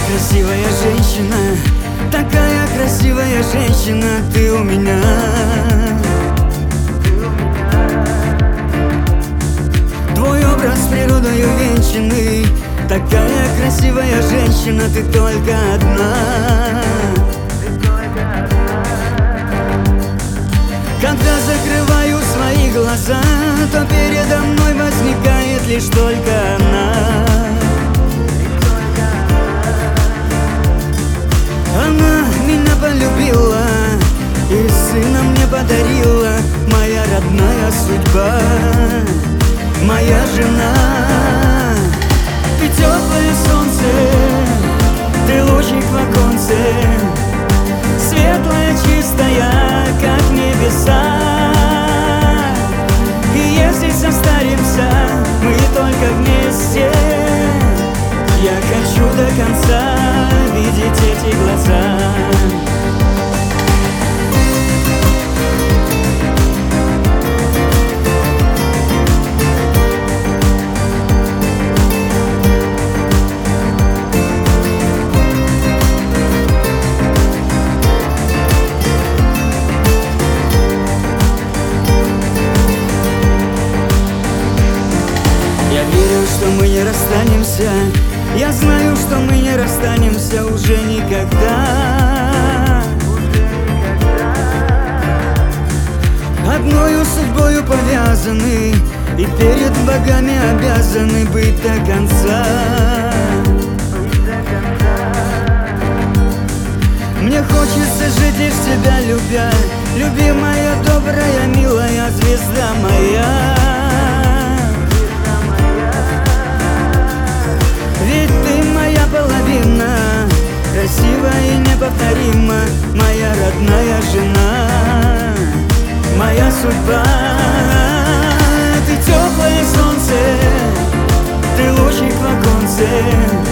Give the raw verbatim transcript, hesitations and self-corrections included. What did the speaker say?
красивая женщина, такая красивая женщина, ты у меня. Твой образ с природою венчанный, такая красивая женщина, ты только одна. Когда закрываю свои глаза, то передо мной возникает лишь только она. Она меня полюбила и сына мне подарила, моя родная судьба, моя жена. Ты теплое солнце, ты лучик в оконце, светлая, чистая, как небеса. И если состаримся мы только вместе, я хочу до конца видеть эти глаза. Я верю, что мы не расстанемся, я знаю, что мы не расстанемся уже никогда. Одною судьбою повязаны и перед богами обязаны быть до конца. Мне хочется жить лишь тебя любя, любимая, добрая, милая звезда моя. Ведь ты моя половина, красива и неповторима, моя родная жена, моя судьба. Ты теплое солнце, ты лучик в оконце,